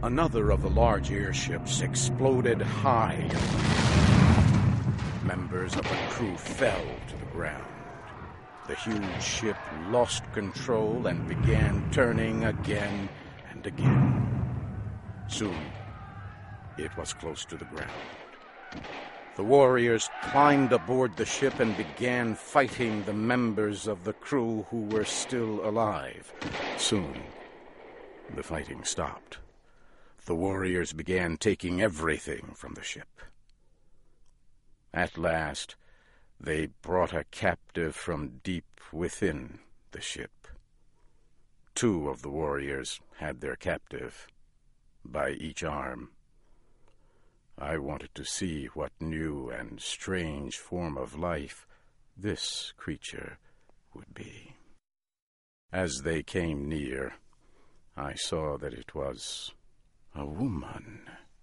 Another of the large airships exploded high. Members of the crew fell to the ground. The huge ship lost control and began turning again and again. Soon, it was close to the ground. The warriors climbed aboard the ship and began fighting the members of the crew who were still alive. Soon, the fighting stopped. The warriors began taking everything from the ship. At last, they brought a captive from deep within the ship. 2 of the warriors had their captive by each arm. I wanted to see what new and strange form of life this creature would be. As they came near, I saw that it was a woman.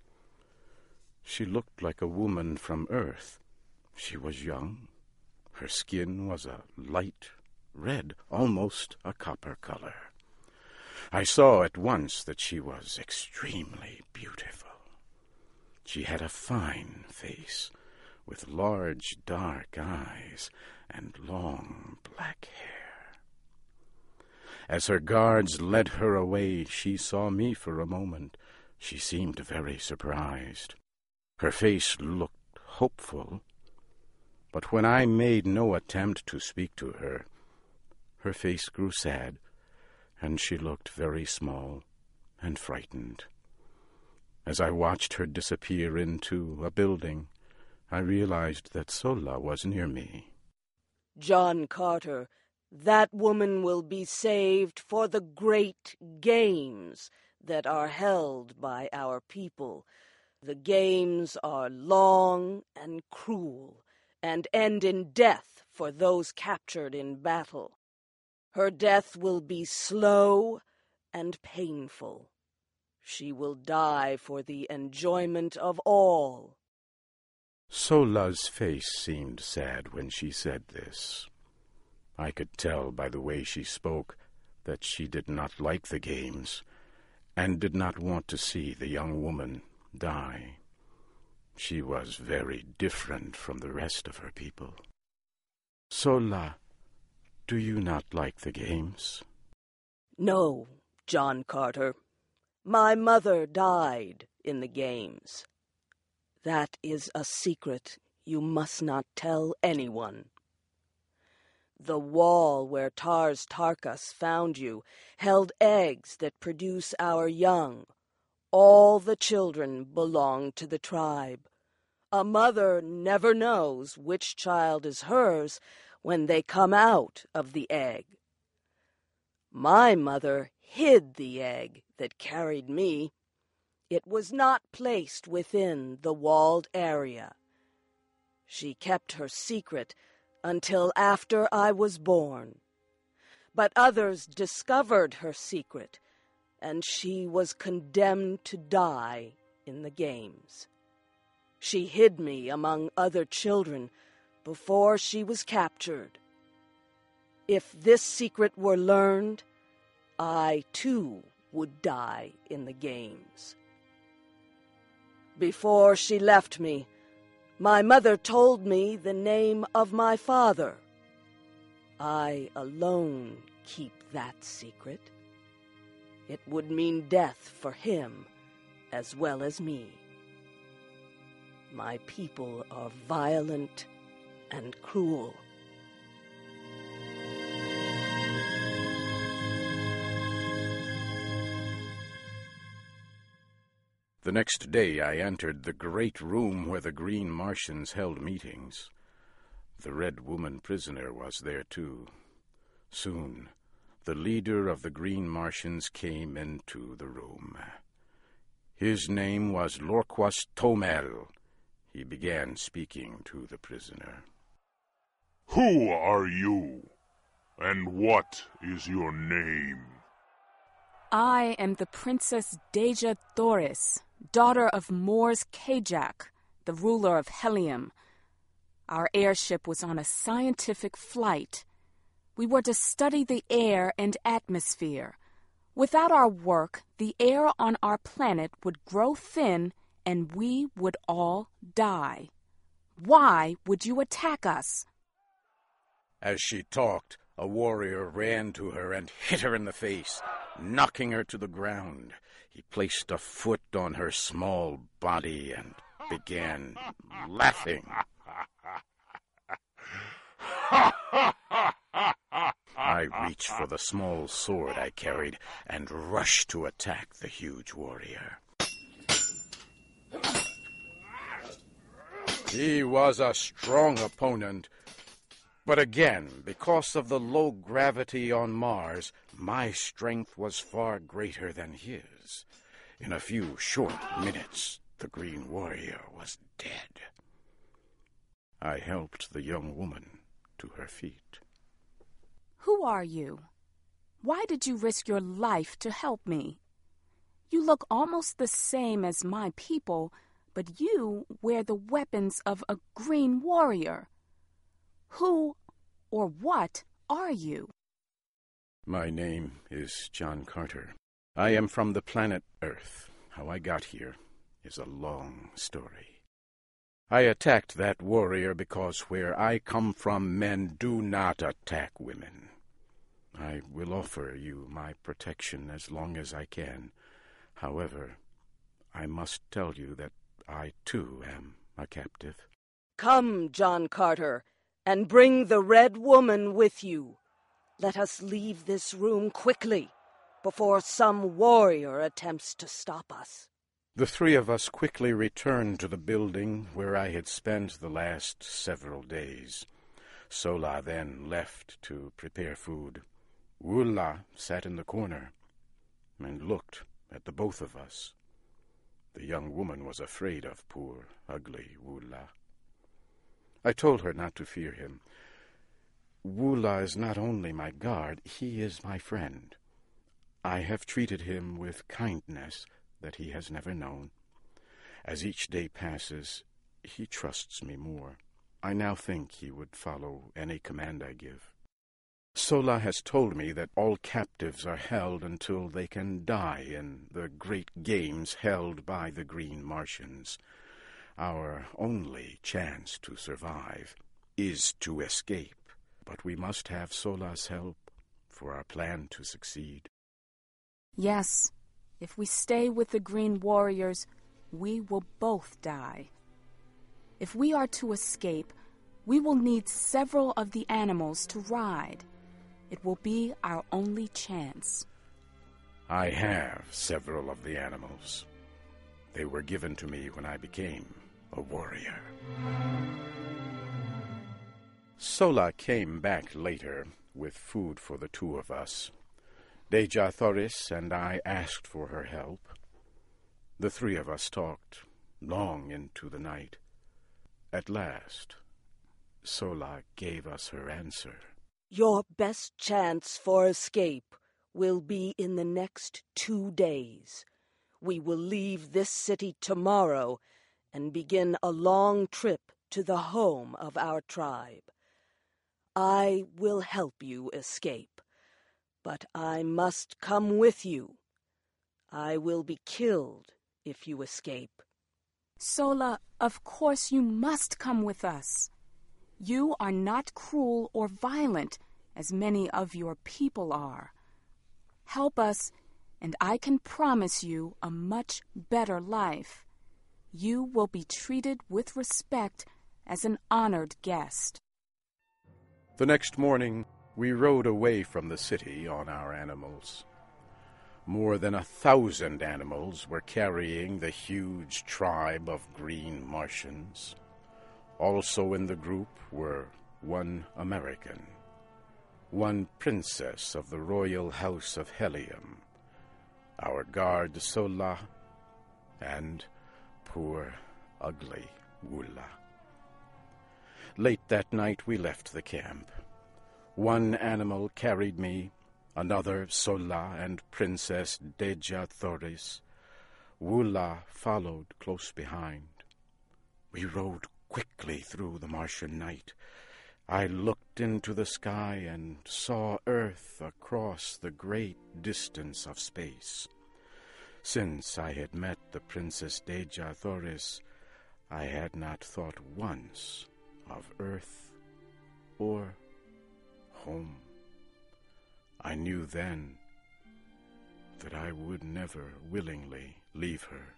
She looked like a woman from Earth. She was young. Her skin was a light red, almost a copper color. I saw at once that she was extremely beautiful. She had a fine face, with large dark eyes and long black hair. As her guards led her away, she saw me for a moment. She seemed very surprised. Her face looked hopeful, but when I made no attempt to speak to her, her face grew sad, and she looked very small and frightened. As I watched her disappear into a building, I realized that Sola was near me. John Carter, that woman will be saved for the great games that are held by our people. The games are long and cruel, and end in death for those captured in battle. Her death will be slow and painful. She will die for the enjoyment of all. Sola's face seemed sad when she said this. I could tell by the way she spoke that she did not like the games and did not want to see the young woman die. She was very different from the rest of her people. Sola, do you not like the games? No, John Carter. My mother died in the games. That is a secret you must not tell anyone. The wall where Tars Tarkas found you held eggs that produce our young. All the children belong to the tribe. A mother never knows which child is hers when they come out of the egg. My mother hid the egg that carried me. It was not placed within the walled area. She kept her secret until after I was born. But others discovered her secret, and she was condemned to die in the games. She hid me among other children before she was captured. If this secret were learned, I, too, would die in the games. Before she left me, my mother told me the name of my father. I alone keep that secret. It would mean death for him as well as me. My people are violent and cruel. The next day I entered the great room where the Green Martians held meetings. The Red Woman prisoner was there too. Soon, the leader of the Green Martians came into the room. His name was Lorquas Tomel. He began speaking to the prisoner. Who are you, and what is your name? I am the Princess Deja Thoris, daughter of Mors Kajak, the ruler of Helium. Our airship was on a scientific flight. We were to study the air and atmosphere. Without our work, the air on our planet would grow thin and we would all die. Why would you attack us? As she talked, a warrior ran to her and hit her in the face, knocking her to the ground. He placed a foot on her small body and began laughing. I reached for the small sword I carried and rushed to attack the huge warrior. He was a strong opponent, but again, because of the low gravity on Mars, my strength was far greater than his. In a few short minutes, the Green Warrior was dead. I helped the young woman to her feet. Who are you? Why did you risk your life to help me? You look almost the same as my people, but you wear the weapons of a Green Warrior. Who or what are you? My name is John Carter. I am from the planet Earth. How I got here is a long story. I attacked that warrior because where I come from, men do not attack women. I will offer you my protection as long as I can. However, I must tell you that I, too, am a captive. Come, John Carter, and bring the Red Woman with you. Let us leave this room quickly, before some warrior attempts to stop us. The three of us quickly returned to the building where I had spent the last several days. Sola then left to prepare food. Woola sat in the corner and looked at the both of us. The young woman was afraid of poor, ugly Woola. I told her not to fear him. Woola is not only my guard, he is my friend. I have treated him with kindness that he has never known. As each day passes, he trusts me more. I now think he would follow any command I give. Sola has told me that all captives are held until they can die in the great games held by the Green Martians. Our only chance to survive is to escape, but we must have Sola's help for our plan to succeed. Yes, if we stay with the Green Warriors, we will both die. If we are to escape, we will need several of the animals to ride. It will be our only chance. I have several of the animals. They were given to me when I became a warrior. Sola came back later with food for the two of us. Deja Thoris and I asked for her help. The three of us talked long into the night. At last, Sola gave us her answer. Your best chance for escape will be in the next 2 days. We will leave this city tomorrow and begin a long trip to the home of our tribe. I will help you escape, but I must come with you. I will be killed if you escape. Sola, of course you must come with us. You are not cruel or violent, as many of your people are. Help us, and I can promise you a much better life. You will be treated with respect as an honored guest. The next morning, we rode away from the city on our animals. More than 1,000 animals were carrying the huge tribe of Green Martians. Also in the group were one American, one princess of the royal house of Helium, our guard Sola, and poor, ugly Woola. Late that night we left the camp. One animal carried me, another Sola and Princess Deja Thoris. Woola followed close behind. We rode quickly through the Martian night. I looked into the sky and saw Earth across the great distance of space. Since I had met the Princess Dejah Thoris, I had not thought once of Earth or home. I knew then that I would never willingly leave her.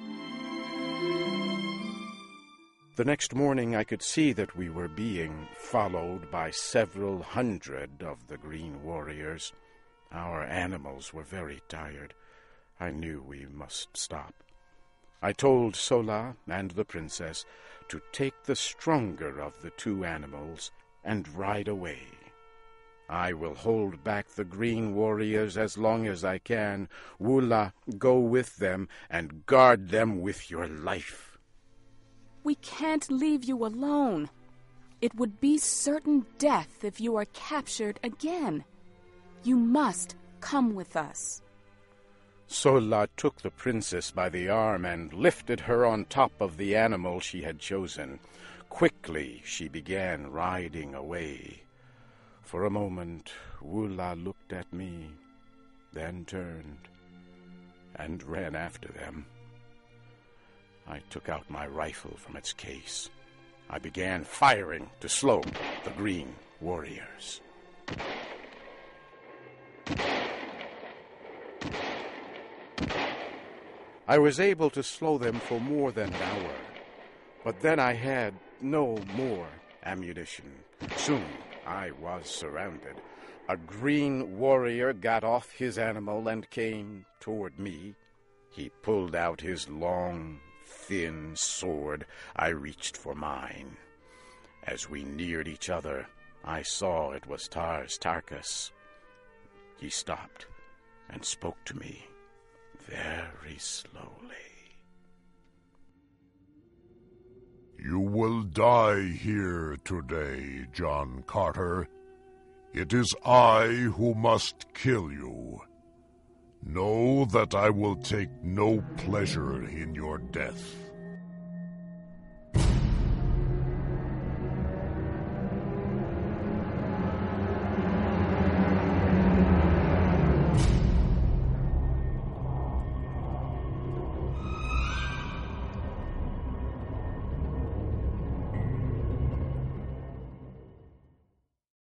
The next morning I could see that we were being followed by several hundred of the green warriors. Our animals were very tired. I knew we must stop. I told Sola and the princess to take the stronger of the two animals and ride away. I will hold back the green warriors as long as I can. Wula, go with them and guard them with your life. We can't leave you alone. It would be certain death if you are captured again. You must come with us. Sola took the princess by the arm and lifted her on top of the animal she had chosen. Quickly she began riding away. For a moment, Wula looked at me, then turned and ran after them. I took out my rifle from its case. I began firing to slow the green warriors. I was able to slow them for more than an hour, but then I had no more ammunition. Soon I was surrounded. A green warrior got off his animal and came toward me. He pulled out his long, thin sword. I reached for mine. As we neared each other, I saw it was Tars Tarkas. He stopped and spoke to me very slowly. You will die here today, John Carter. It is I who must kill you. Know that I will take no pleasure in your death.